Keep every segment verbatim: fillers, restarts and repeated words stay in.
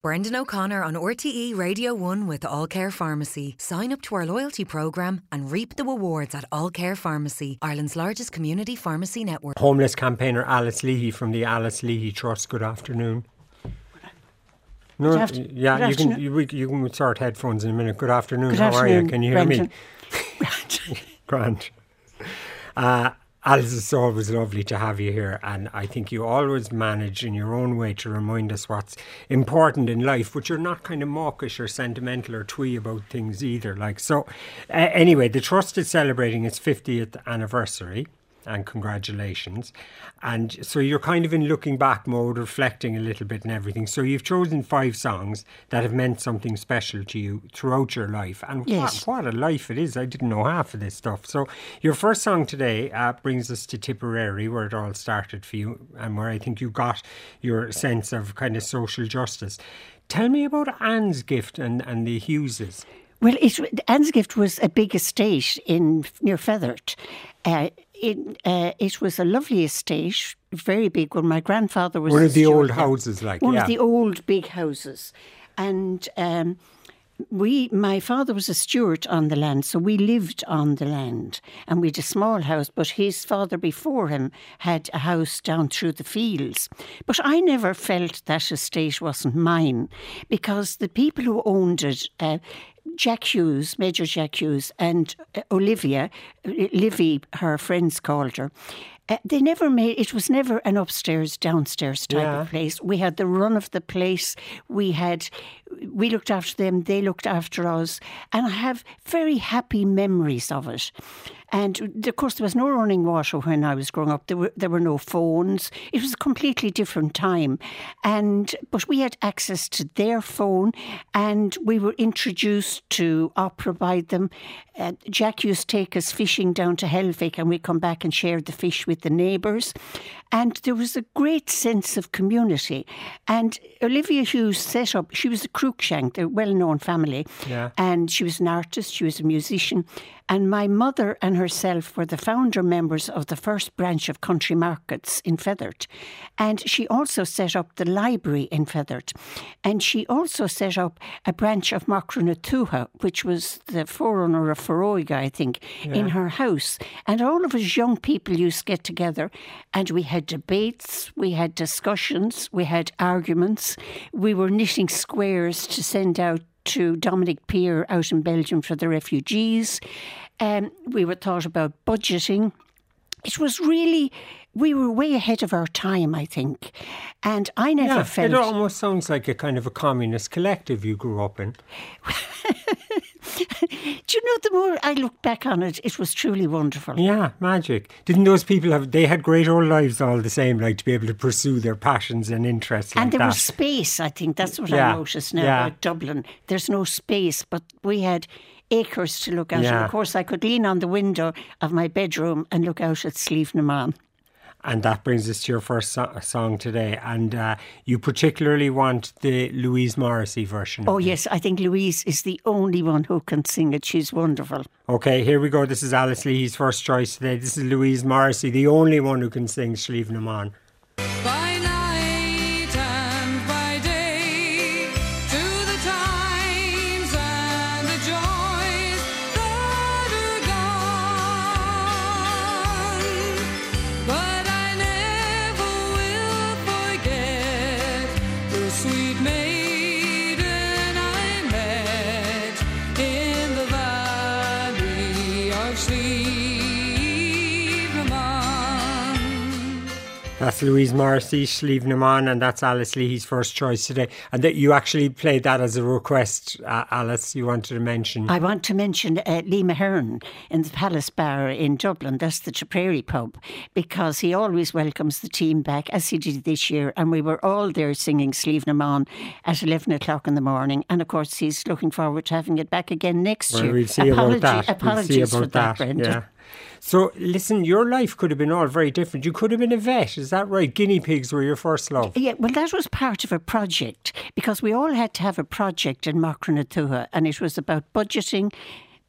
Brendan O'Connor on R T E Radio one with All Care Pharmacy. Sign up to our loyalty programme and reap the rewards at All Care Pharmacy, Ireland's largest community pharmacy network. Homeless campaigner Alice Leahy from the Alice Leahy Trust. Good afternoon. No, Good after- yeah, good you can afternoon. you, you can sort headphones in a minute. Good afternoon. Good How afternoon, are you? Can you hear Brendan. me? Grant. Uh, Alice, it's always lovely to have you here, and I think you always manage in your own way to remind us what's important in life, but you're not kind of mawkish or sentimental or twee about things either. Like so. Uh, anyway, the Trust is celebrating its fiftieth anniversary, and congratulations. And so you're kind of in looking back mode, reflecting a little bit and everything. So you've chosen five songs that have meant something special to you throughout your life. And Yes. what, what a life it is. I didn't know half of this stuff. So your first song today uh, brings us to Tipperary, where it all started for you and where I think you got your sense of kind of social justice. Tell me about Anne's Gift and, and the Hugheses. Well, it, Anne's Gift was a big estate in near Feathert. Uh, it, uh, it was a lovely estate, very big one. My grandfather was One a of the steward old there. houses, like, One yeah. of the old big houses. And um, we, my father was a steward on the land, so we lived on the land. And we had a small house, but his father before him had a house down through the fields. But I never felt that estate wasn't mine, because the people who owned it, uh, Jack Hughes, Major Jack Hughes, and uh, Olivia, uh, Livy, her friends called her, uh, they never made, it was never an upstairs, downstairs type Yeah. of place. We had the run of the place. We had, we looked after them, they looked after us. And I have very happy memories of it. And of course, there was no running water when I was growing up. There were there were no phones. It was a completely different time, and but we had access to their phone, and we were introduced to opera by them. Uh, Jack used to take us fishing down to Helvig, and we'd come back and share the fish with the neighbours. And there was a great sense of community. And Olivia Hughes set up. She was a Cruikshank, a well-known family, Yeah. and she was an artist. She was a musician. And my mother and herself were the founder members of the first branch of Country Markets in Feathert. And she also set up the library in Feathert. And she also set up a branch of Macronatuha, which was the forerunner of Feroiga, I think, in her house. And all of us young people used to get together, and we had debates, we had discussions, we had arguments. We were knitting squares to send out to Dominic Peer out in Belgium for the refugees. Um, we were thought about budgeting. It was really, we were way ahead of our time, I think. And I never Yeah, felt... it almost sounds like a kind of a communist collective you grew up in. Do you know, the more I look back on it, it was truly wonderful. Yeah, magic. Didn't those people have, they had great old lives all the same, like to be able to pursue their passions and interests like And there that. was space, I think. That's what Yeah, I noticed now yeah. about Dublin. There's no space, but we had acres to look out. Yeah. And of course, I could lean on the window of my bedroom and look out at Slieve na Man. And that brings us to your first so- song today. And uh, you particularly want the Louise Morrissey version. Oh, of it. yes, I think Louise is the only one who can sing it. She's wonderful. Okay, here we go. This is Alice Leahy's first choice today. This is Louise Morrissey, the only one who can sing Slieve na Man. By night and by day, to the times and the joys that are gone. But I never will forget the sweet maiden I met in the valley of Slieve na Man. That's Louise Morrissey, Slieve na Man, and that's Alice Leahy's first choice today. And that you actually played that as a request, uh, Alice, you wanted to mention. I want to mention uh, Lee Mahern in the Palace Bar in Dublin. That's the Tipperary pub, because he always welcomes the team back, as he did this year. And we were all there singing Slieve na Man at eleven o'clock in the morning. And of course, he's looking forward to having it back again next Well, year. we'll see Apology, about that. Apologies we'll see for about that, that. Brenda. Yeah. So, listen, your life could have been all very different. You could have been a vet, is that right? Guinea pigs were your first love. Yeah, well, that was part of a project, because we all had to have a project in Macronatuha, and it was about budgeting,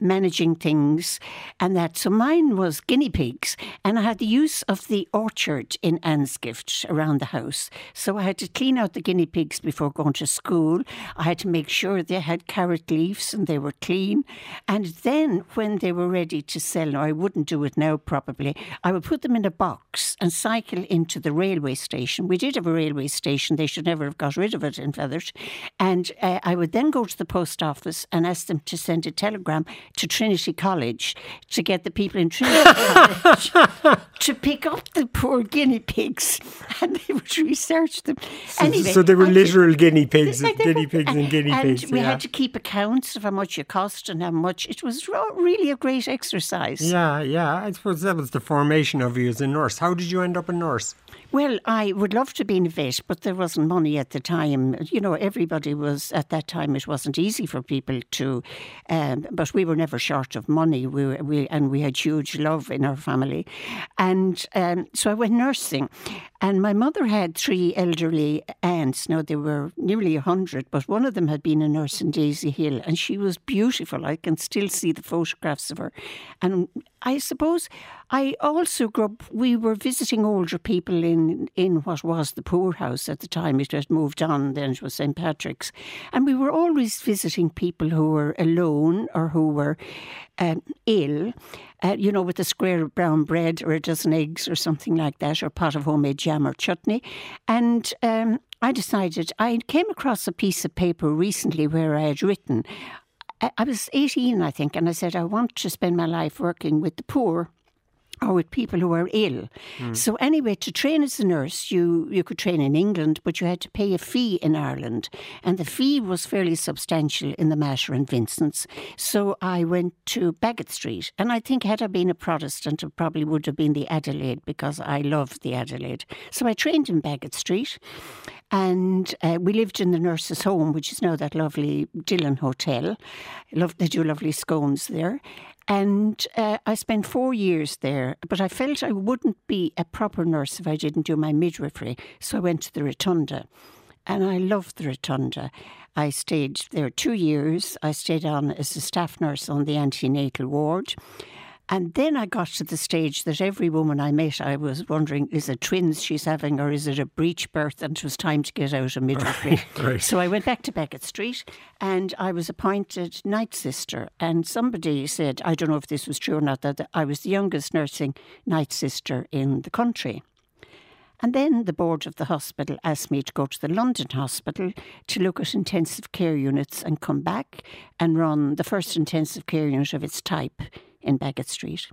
managing things and that. So mine was guinea pigs, and I had the use of the orchard in Ansgift around the house. So I had to clean out the guinea pigs before going to school. I had to make sure they had carrot leaves and they were clean. And then when they were ready to sell, now I wouldn't do it now probably, I would put them in a box and cycle into the railway station. We did have a railway station. They should never have got rid of it in Feathers. And uh, I would then go to the post office and ask them to send a telegram to Trinity College to get the people in Trinity College to pick up the poor guinea pigs, and they would research them. So, anyway, so they were I literal did, guinea pigs, Like they guinea were- pigs and guinea and pigs. we yeah. had to keep accounts of how much it cost and how much. It was ro- really a great exercise. Yeah, yeah. I suppose that was the formation of you as a nurse. How did you end up a nurse? Well, I would love to be in a vet, but there wasn't money at the time. You know, everybody was, at that time, it wasn't easy for people to, um, but we were never short of money, we, were, we and we had huge love in our family. And um, so I went nursing. And my mother had three elderly aunts. Now, they were nearly a hundred, but one of them had been a nurse in Daisy Hill, and she was beautiful. I can still see the photographs of her. And I suppose I also grew up, we were visiting older people in, in what was the poorhouse at the time. It had moved on, then it was Saint Patrick's. And we were always visiting people who were alone or who were um, ill, uh, you know, with a square of brown bread or a dozen eggs or something like that, or a pot of homemade jam or chutney. And um, I decided, I came across a piece of paper recently where I had written, I, I was eighteen, I think, and I said, I want to spend my life working with the poor or with people who are ill. Mm. So anyway, to train as a nurse, you, you could train in England, but you had to pay a fee in Ireland. And the fee was fairly substantial in the Mater and Vincent's. So I went to Baggot Street. And I think had I been a Protestant, it probably would have been the Adelaide, because I loved the Adelaide. So I trained in Baggot Street. And uh, we lived in the nurses' home, which is now that lovely Dillon Hotel. Love, they do lovely scones there. And uh, I spent four years there, but I felt I wouldn't be a proper nurse if I didn't do my midwifery. So I went to the Rotunda, and I loved the Rotunda. I stayed there two years. I stayed on as a staff nurse on the antenatal ward. And then I got to the stage that every woman I met, I was wondering, is it twins she's having or is it a breech birth? And it was time to get out of midwifery. Right. So I went back to Beckett Street and I was appointed night sister. And somebody said, I don't know if this was true or not, that I was the youngest nursing night sister in the country. And then the board of the hospital asked me to go to the London hospital to look at intensive care units and come back and run the first intensive care unit of its type in Baggot Street.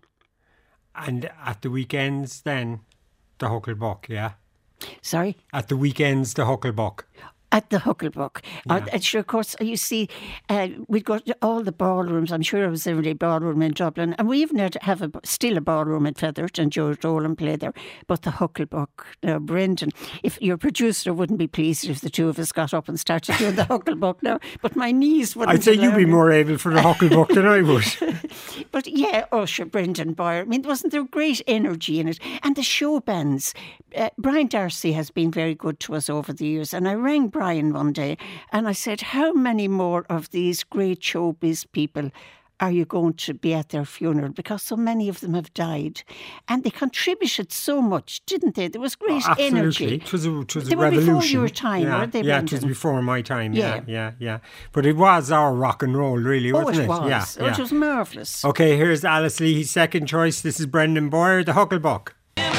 And at the weekends then, the Hucklebuck, yeah? Sorry? At the weekends, the Hucklebuck. At the Hucklebuck. Yeah. Uh, and sure, of course, you see, uh, we'd go to all the ballrooms. I'm sure it was every ballroom in Dublin. And we even had to have a, still a ballroom in Feathert, and Joe Dolan played there. But the Hucklebuck, now, Brendan, if your producer wouldn't be pleased if the two of us got up and started doing the Hucklebuck now, but my knees wouldn't I'd say allow you'd be me. more able for the Hucklebuck than I would. But yeah, oh sure, Brendan Boyer. I mean, wasn't there great energy in it? And the show bands. Uh, Brian Darcy has been very good to us over the years. And I rang Brian one day and I said, how many more of these great showbiz people are you going to be at their funeral? Because so many of them have died. And they contributed so much, didn't they? There was great Oh, absolutely. energy. It was a, it was They a were revolution. before your time, yeah, weren't they, Yeah, it was Brendan? before my time. Yeah, Yeah. yeah, yeah. But it was our rock and roll, really, Oh, wasn't it was. Yeah, Oh, yeah. it was marvellous. Okay, here's Alice Leahy's second choice. This is Brendan Boyer, the Hucklebuck.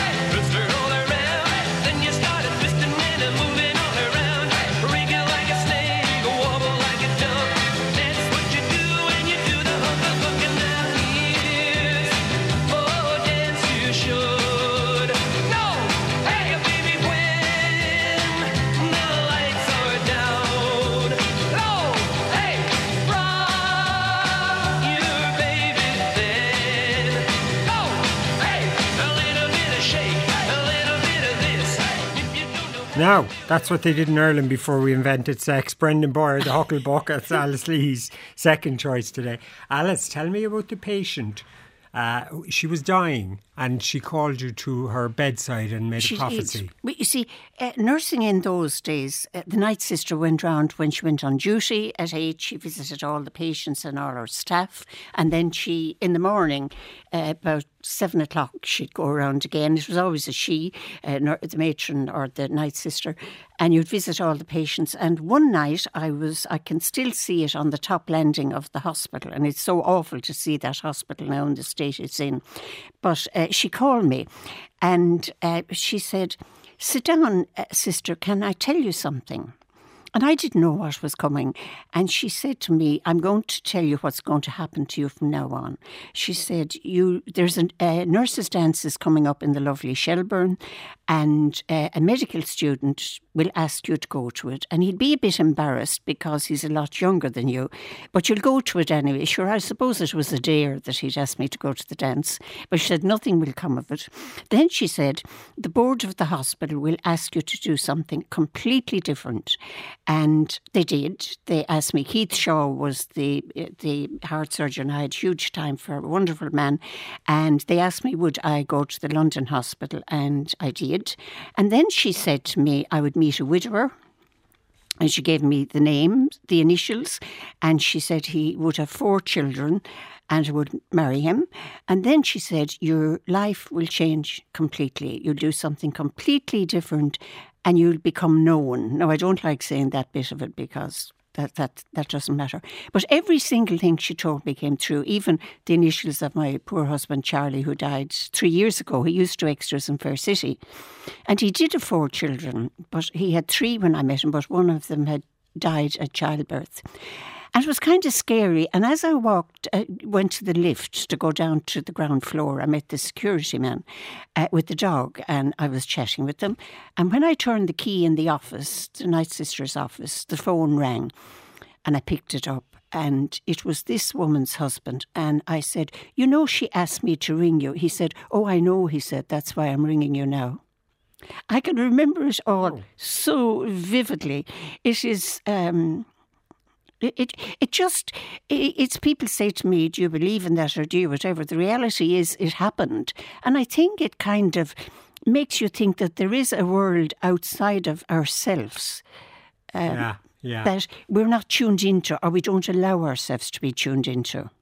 Now, that's what they did in Ireland before we invented sex. Brendan Boyer, the Hucklebuck. That's Alice Leahy's second choice today. Alice, tell me about the patient Uh, she was dying and she called you to her bedside and made She a prophecy. did. Well, you see, uh, nursing in those days, uh, the night sister went round when she went on duty at eight. She visited all the patients and all her staff. And then she, in the morning, uh, about seven o'clock, she'd go around again. It was always a she, uh, the matron or the night sister. And you'd visit all the patients. And one night, I was, I can still see it on the top landing of the hospital. And it's so awful to see that hospital now in the state it's in. But uh, she called me and uh, she said, "Sit down, uh, sister, can I tell you something?" And I didn't know what was coming. And she said to me, "I'm going to tell you what's going to happen to you from now on." She said, "You, there's a uh, nurses' dance is coming up in the lovely Shelburne, and uh, a medical student will ask you to go to it. And he'd be a bit embarrassed because he's a lot younger than you, but you'll go to it anyway." Sure, I suppose it was a dare that he'd asked me to go to the dance, but she said nothing will come of it. Then she said, "The board of the hospital will ask you to do something completely different." And they did. They asked me. Keith Shaw was the the heart surgeon. I had huge time for, a wonderful man. And they asked me, would I go to the London hospital? And I did. And then she said to me I would meet a widower. And she gave me the name, the initials. And she said he would have four children and I would marry him. And then she said, your life will change completely. You'll do something completely different and you'll become known. Now, I don't like saying that bit of it because that, that, that doesn't matter. But every single thing she told me came true, even the initials of my poor husband, Charlie, who died three years ago. He used to do extras in Fair City. And he did have four children, but he had three when I met him, but one of them had died at childbirth. And it was kind of scary. And as I walked, uh, went to the lift to go down to the ground floor, I met the security man uh, with the dog and I was chatting with them. And when I turned the key in the office, the night sister's office, the phone rang and I picked it up. And it was this woman's husband. And I said, you know, she asked me to ring you. He said, oh, I know, he said, that's why I'm ringing you now. I can remember it all oh. so vividly. It is... Um, It, it it just, it, it's people say to me, do you believe in that or do you whatever? The reality is it happened. And I think it kind of makes you think that there is a world outside of ourselves um, yeah, yeah. that we're not tuned into or we don't allow ourselves to be tuned into.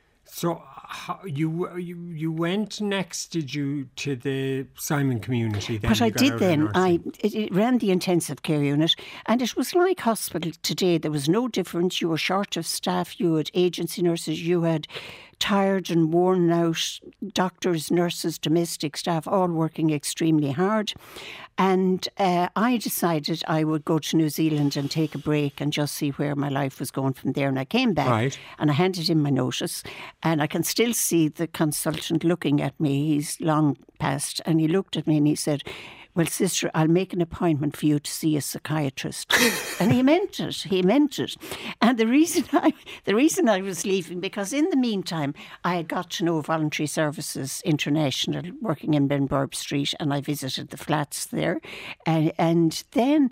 So how, you, you you went next, did you, to the Simon community then? What I did then, I it, it ran the intensive care unit and it was like hospital today. There was no difference. You were short of staff, you had agency nurses, you had tired and worn out doctors, nurses, domestic staff, all working extremely hard. And uh, I decided I would go to New Zealand and take a break and just see where my life was going from there. And I came back right. and I handed in my notice and I can still see the consultant looking at me. He's long past and he looked at me and he said, well, sister, I'll make an appointment for you to see a psychiatrist. And he meant it. He meant it. And the reason I the reason I was leaving, because in the meantime, I had got to know Voluntary Services International working in Benburb Street and I visited the flats there. And, and then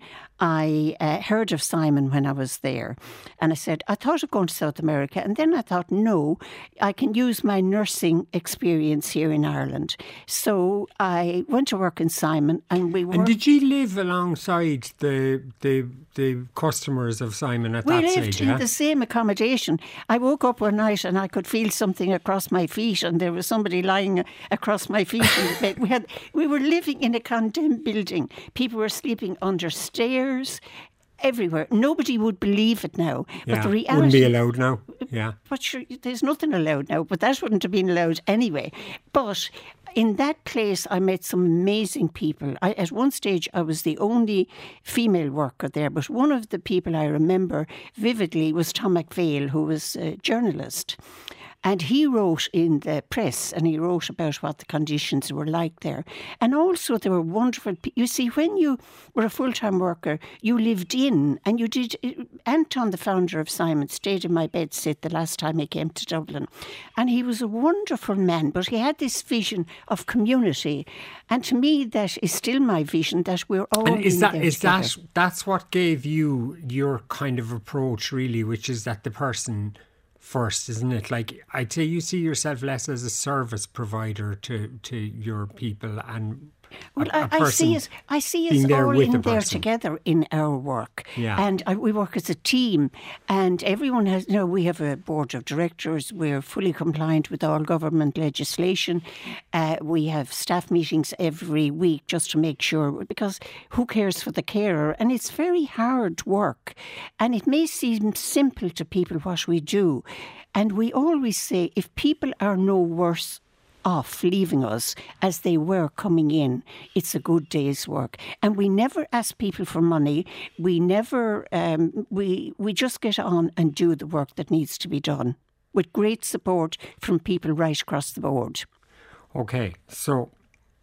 I uh, heard of Simon when I was there. And I said, I thought of going to South America. And then I thought, no, I can use my nursing experience here in Ireland. So I went to work in Simon. And we were. And did you live alongside the the the customers of Simon at we that lived stage? in yeah? the same accommodation. I woke up one night and I could feel something across my feet, and there was somebody lying across my feet in the bed. We had we were living in a condemned building. People were sleeping under stairs. Everywhere. Nobody would believe it now. Yeah, but the reality wouldn't be allowed now. Yeah. But sure, there's nothing allowed now. But that wouldn't have been allowed anyway. But in that place, I met some amazing people. I, at one stage, I was the only female worker there. But one of the people I remember vividly was Tom McPhail, who was a journalist. And he wrote in the press and he wrote about what the conditions were like there. And also there were wonderful... You see, when you were a full-time worker, you lived in and you did... Anton, the founder of Simon, stayed in my bedsit the last time he came to Dublin. And he was a wonderful man, but he had this vision of community. And to me, that is still my vision, that we're all and is in that there is together. that that's what gave you your kind of approach, really, which is that the person first, isn't it? Like, I'd say you see yourself less as a service provider to, to your people and Well, a, a I, I see us. I see us there all with in the there person. together in our work, Yeah. and uh, we work as a team. And everyone has. You know, we have a board of directors. We're fully compliant with all government legislation. Uh, we have staff meetings every week just to make sure, because who cares for the carer? And it's very hard work, and it may seem simple to people what we do, and we always say if people are no worse off leaving us as they were coming in, it's a good day's work. And we never ask people for money. We never, um, we we just get on and do the work that needs to be done with great support from people right across the board. Okay, so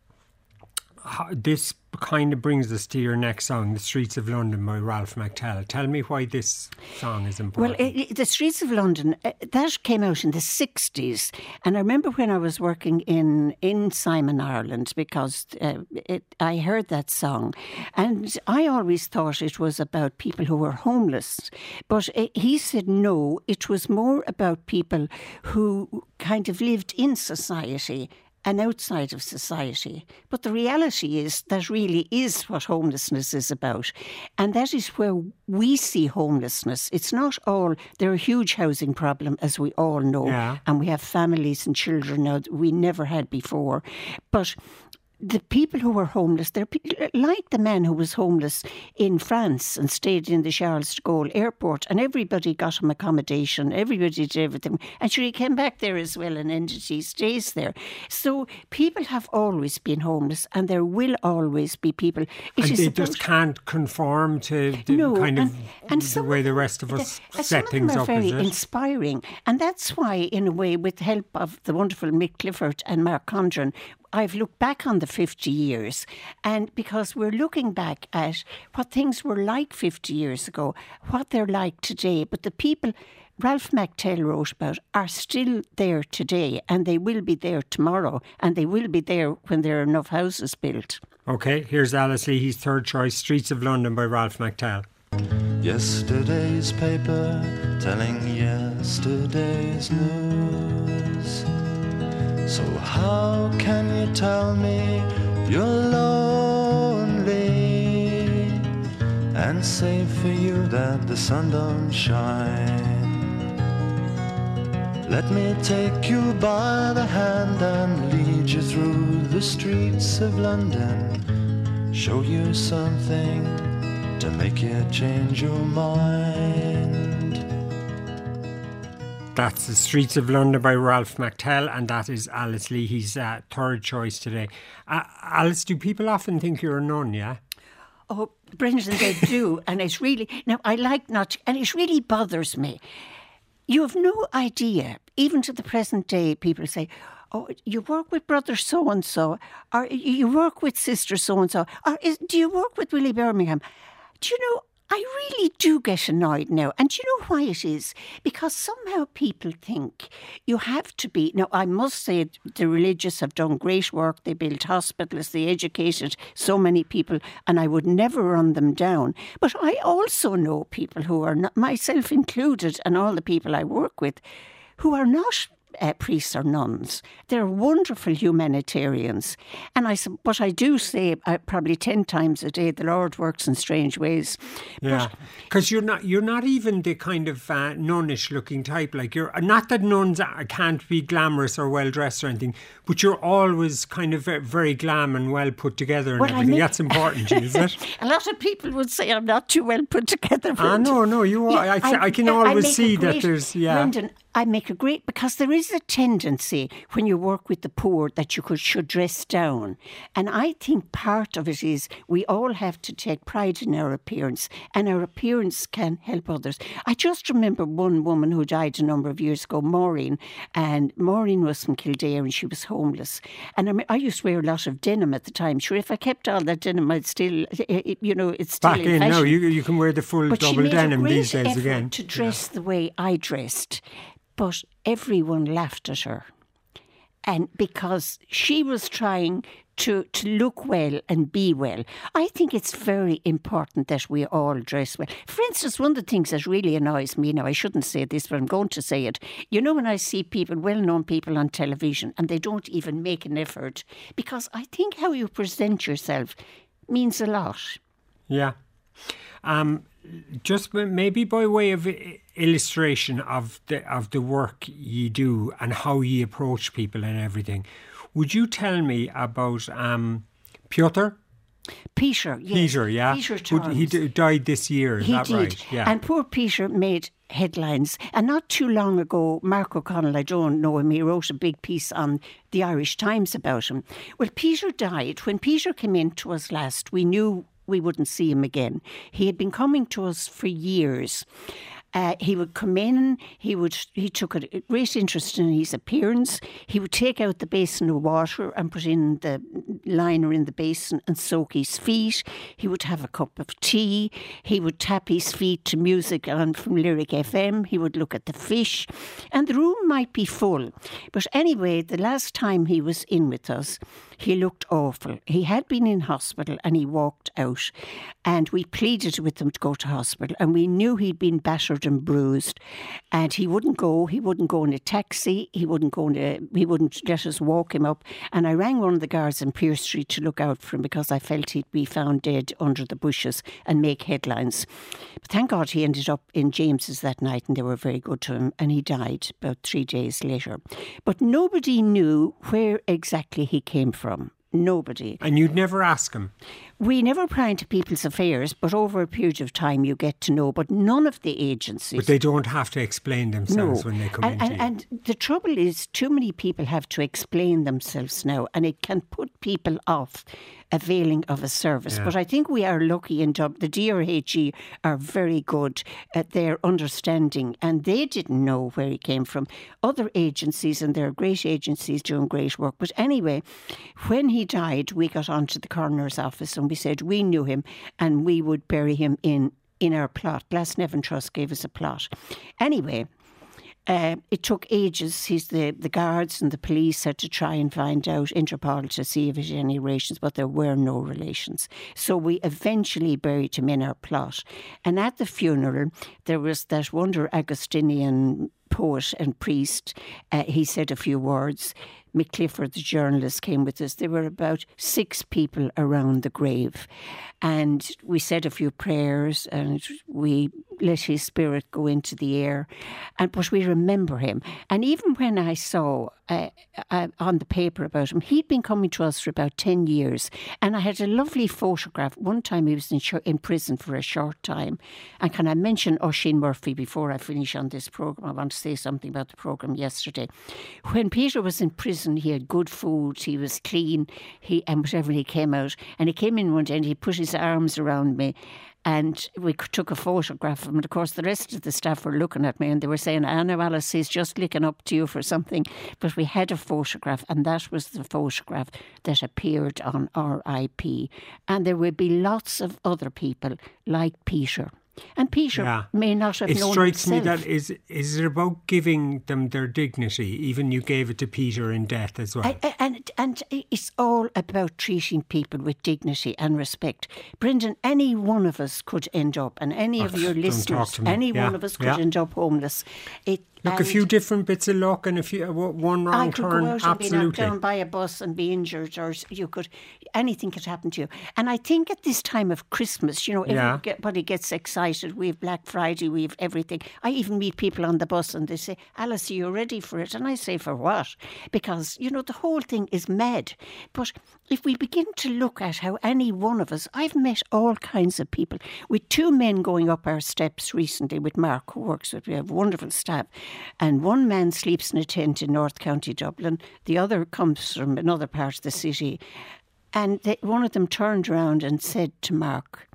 how, this kind of brings us to your next song, The Streets of London by Ralph McTell. Tell me why this song is important. Well, it, it, The Streets of London, uh, that came out in the sixties. And I remember when I was working in, in Simon, Ireland, because uh, it, I heard that song. And I always thought it was about people who were homeless. But uh, he said no, it was more about people who kind of lived in society and outside of society. But the reality is that really is what homelessness is about. And that is where we see homelessness. It's not all, they're a huge housing problem, as we all know. Yeah. And we have families and children now that we never had before. But the people who were homeless, they're pe- like the man who was homeless in France and stayed in the Charles de Gaulle airport, and everybody got him accommodation, everybody did everything. And sure, he came back there as well, and entity stays there. So people have always been homeless, and there will always be people. It and is they about- just can't conform to the No, kind and- of and the some way of the them- rest of us the- set some things of them up, are very is it? inspiring, and that's why, in a way, with the help of the wonderful Mick Clifford and Mark Condren, I've looked back on the fifty years, and because we're looking back at what things were like fifty years ago, what they're like today, but the people Ralph McTell wrote about are still there today, and they will be there tomorrow, and they will be there when there are enough houses built. Okay, here's Alice Leahy's third choice, Streets of London by Ralph McTell. Yesterday's paper telling yesterday's news. So how can you tell me you're lonely and say for you that the sun don't shine? Let me take you by the hand and lead you through the streets of London, show you something to make you change your mind. That's The Streets of London by Ralph McTell, and that is Alice Leahy's uh, third choice today. Uh, Alice, do people often think you're a nun, yeah? Oh, Brendan, they do. And it's really, now I like not, and it really bothers me. You have no idea, even to the present day, people say, oh, you work with brother so-and-so, or you work with sister so-and-so, or is, do you work with Willie Birmingham? Do you know, I really do get annoyed now. And do you know why it is? Because somehow people think you have to be... Now, I must say the religious have done great work. They built hospitals, they educated so many people, and I would never run them down. But I also know people who are not, myself included, and all the people I work with, who are not Uh, priests or nuns. They're wonderful humanitarians. And I, but I do say uh, probably ten times a day, the Lord works in strange ways. Yeah, because you're not you're not even the kind of uh, nunnish looking type. Like you're not that nuns can't be glamorous or well dressed or anything, but you're always kind of very, very glam and well put together and Well, I everything. make- That's important, is it? A lot of people would say I'm not too well put together. Ah, no, no, you are. I, I, I can always make a see that great- there's yeah. Brendan, I make a great, because there is a tendency when you work with the poor that you could, should dress down. And I think part of it is we all have to take pride in our appearance, and our appearance can help others. I just remember one woman who died a number of years ago, Maureen, and Maureen was from Kildare and she was homeless. And I, mean, I used to wear a lot of denim at the time. Sure, if I kept all that denim, I'd still, it, you know, it's still Back in in, fashion. no, you you can wear the full But she double made denim a great these days effort again. to dress the way I dressed, but everyone laughed at her. And because she was trying to, to look well and be well. I think it's very important that we all dress well. For instance, one of the things that really annoys me, now I shouldn't say this, but I'm going to say it. You know, when I see people, well-known people on television, and they don't even make an effort, because I think how you present yourself means a lot. Yeah. Um, just maybe by way of illustration of the of the work you do and how you approach people and everything, would you tell me about um, Piotr? Peter, yes. Peter, yeah. Peter Who- He d- died this year, is He that did. right? Yeah. And poor Peter made headlines. And not too long ago, Mark O'Connell, I don't know him, he wrote a big piece on the Irish Times about him. Well, Peter died. When Peter came in to us last, we knew we wouldn't see him again. He had been coming to us for years. Uh, he would come in, he would he took a great interest in his appearance. He would take out the basin of water and put in the liner in the basin and soak his feet. He would have a cup of tea. He would tap his feet to music on from Lyric F M. He would look at the fish. And the room might be full. But anyway, the last time he was in with us, he looked awful. He had been in hospital and he walked out. And we pleaded with him to go to hospital. And we knew he'd been battered and bruised. And he wouldn't go. He wouldn't go in a taxi. He wouldn't go in a, he wouldn't let us walk him up. And I rang one of the guards in Pearse Street to look out for him because I felt he'd be found dead under the bushes and make headlines. But thank God he ended up in James's that night and they were very good to him. And he died about three days later. But nobody knew where exactly he came from. Nobody. And you'd never ask him? We never pry into people's affairs, but over a period of time you get to know. But none of the agencies... But they don't have to explain themselves no. when they come and, into and, you. and the trouble is, too many people have to explain themselves now, and it can put people off availing of a service. Yeah. But I think we are lucky in Dublin. The D R H E are very good at their understanding, and they didn't know where he came from. Other agencies, and there are great agencies doing great work. But anyway, when he died, we got onto the coroner's office and we said we knew him and we would bury him in, in our plot. Glasnevin Trust gave us a plot. Anyway, Uh, it took ages. He's the, the guards and the police had to try and find out, Interpol, to see if he had any relations, but there were no relations. So we eventually buried him in our plot. And at the funeral, there was that wonder Augustinian poet and priest. Uh, he said a few words. Mick Clifford, the journalist, came with us. There were about six people around the grave. And we said a few prayers and we let his spirit go into the air. And but we remember him. And even when I saw uh, uh, on the paper about him, he'd been coming to us for about ten years. And I had a lovely photograph. One time he was in, sh- in prison for a short time. And can I mention Oisin Murphy before I finish on this programme? I want to say something about the programme yesterday. When Peter was in prison, he had good food, he was clean, he and whatever he came out. And he came in one day and he put his arms around me and we took a photograph of him. And of course, the rest of the staff were looking at me and they were saying, Anna Alice, he's just licking up to you for something. But we had a photograph and that was the photograph that appeared on R I P. And there will be lots of other people like Peter. And Peter Yeah. may not have It known strikes himself. me that is is it about giving them their dignity? Even you gave it to Peter in death as well. And, and, and it's all about treating people with dignity and respect. Brendan, any one of us could end up, and any of Oh, your don't talk listeners, to me. any Yeah, one of us could yeah. end up homeless. It, Look, a and few different bits of luck and a few one wrong I could turn, go out and be knocked absolutely. down by a bus and be injured, or you could, anything could happen to you. And I think at this time of Christmas, you know, Yeah. everybody gets excited. We have Black Friday, we have everything. I even meet people on the bus and they say, Alice, are you ready for it? And I say, for what? Because, you know, the whole thing is mad. But if we begin to look at how any one of us, I've met all kinds of people, with two men going up our steps recently with Mark, who works with, we have wonderful staff, and one man sleeps in a tent in North County Dublin, the other comes from another part of the city, and they, one of them turned around and said to Mark,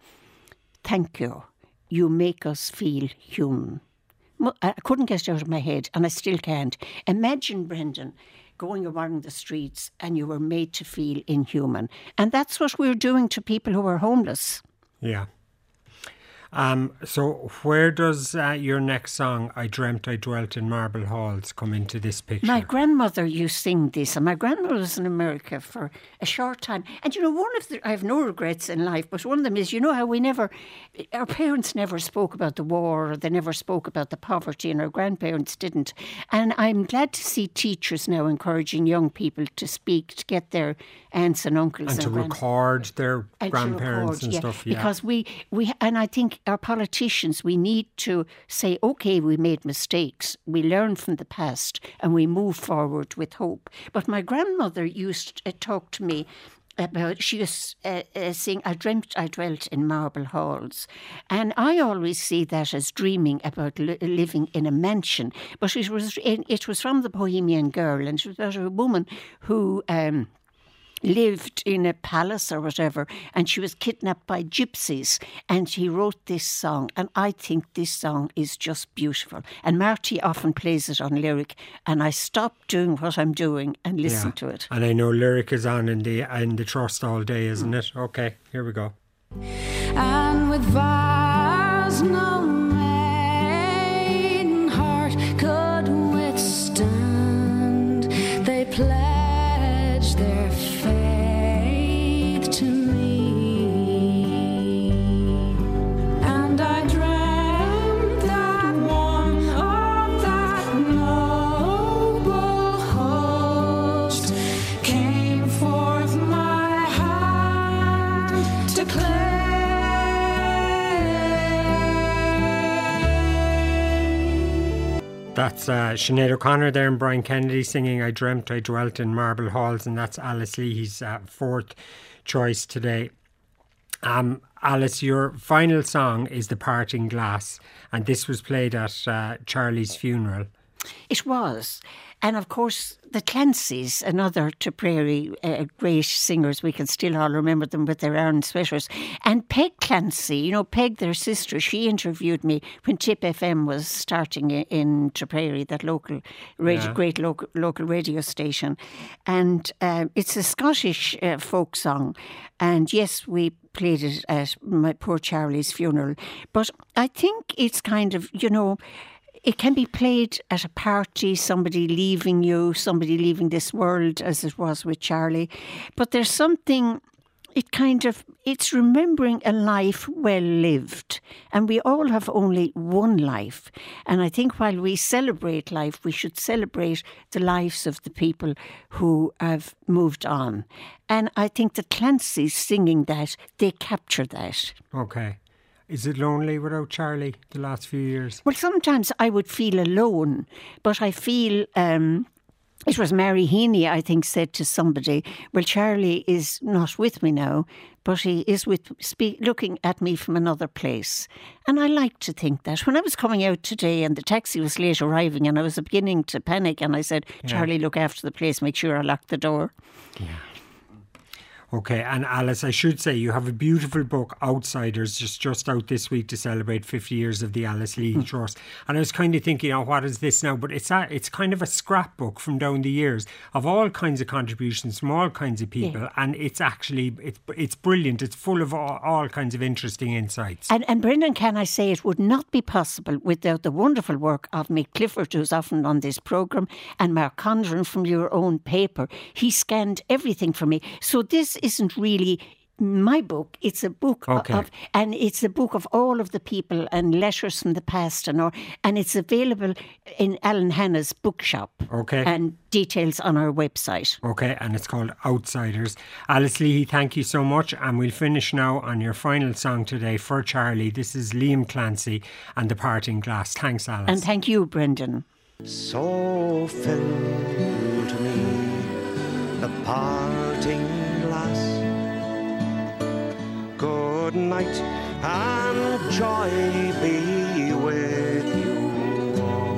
thank you, you make us feel human. Mo- I couldn't get it out of my head, and I still can't. Imagine, Brendan, going along the streets and you were made to feel inhuman. And that's what we're doing to people who are homeless. Yeah. Um, so where does uh, your next song, I Dreamt I Dwelt in Marble Halls, come into this picture? My grandmother used to sing this, and my grandmother was in America for a short time. And you know, one of the, I have no regrets in life, but one of them is, you know how we never, our parents never spoke about the war, or they never spoke about the poverty, and our grandparents didn't. And I'm glad to see teachers now encouraging young people to speak, to get their aunts and uncles and, and to grand- record their and grandparents record, and yeah, stuff. Yeah, because we, we, and I think our politicians, we need to say, okay, we made mistakes, we learn from the past, and we move forward with hope. But my grandmother used to talk to me about, she was uh, uh, saying, I dreamt I dwelt in marble halls. And I always see that as dreaming about li- living in a mansion. But it was, it was from the Bohemian Girl, and it was about a woman who Um, lived in a palace or whatever, and she was kidnapped by gypsies, and he wrote this song, and I think this song is just beautiful. And Marty often plays it on Lyric, and I stop doing what I'm doing and listen yeah. to it. And I know Lyric is on in the in the Trust all day, isn't it? Okay, here we go. And with vows no maiden heart could withstand, they pledged their faith to me. And I dreamt that one of that noble host came forth my hand to claim. That's uh, Sinead O'Connor there and Brian Kennedy singing I Dreamt I Dwelt in Marble Halls, and that's Alice Leahy's uh, fourth choice today. Um, Alice, your final song is The Parting Glass, and this was played at uh, Charlie's funeral. It was. And of course, the Clancys, another Tipperary uh, great singers, we can still all remember them with their iron sweaters. And Peg Clancy, you know, Peg, their sister, she interviewed me when Tip F M was starting in, in Tipperary, that local, radio, Yeah. great local, local radio station. And um, it's a Scottish uh, folk song. And yes, we played it at my poor Charlie's funeral. But I think it's kind of, you know, it can be played at a party, somebody leaving you, somebody leaving this world, as it was with Charlie. But there's something, it kind of, it's remembering a life well lived. And we all have only one life. And I think while we celebrate life, we should celebrate the lives of the people who have moved on. And I think the Clancys singing that, they capture that. Okay. Is it lonely without Charlie the last few years? Well, sometimes I would feel alone, but I feel, um, it was Mary Heaney, I think, said to somebody, well, Charlie is not with me now, but he is with, speak, looking at me from another place. And I like to think that. When I was coming out today and the taxi was late arriving and I was beginning to panic, and I said, Charlie, look after the place, make sure I lock the door. Yeah. Okay, and Alice, I should say you have a beautiful book, Outsiders, just just out this week to celebrate fifty years of the Alice Leahy mm. Trust. And I was kind of thinking, oh, what is this now? But it's a, it's kind of a scrapbook from down the years of all kinds of contributions from all kinds of people, yeah. and it's actually it's it's brilliant. It's full of all, all kinds of interesting insights. And, and Brendan, can I say it would not be possible without the wonderful work of Mick Clifford, who's often on this programme, and Mark Condren from Your Own Paper. He scanned everything for me. So this isn't really my book, it's a book okay. of, and it's a book of all of the people and letters from the past, and all, and it's available in Alan Hanna's bookshop. Okay. And details on our website. Okay, and it's called Outsiders. Alice Leahy, thank you so much, and we'll finish now on your final song today for Charlie. This is Liam Clancy and The Parting Glass. Thanks, Alice. And thank you, Brendan. So fill to me the parting glass. Good night and joy be with you all.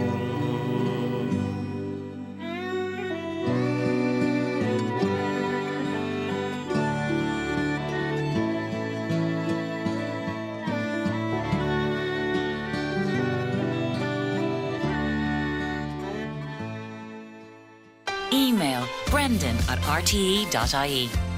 Email brendan at r t e dot i e.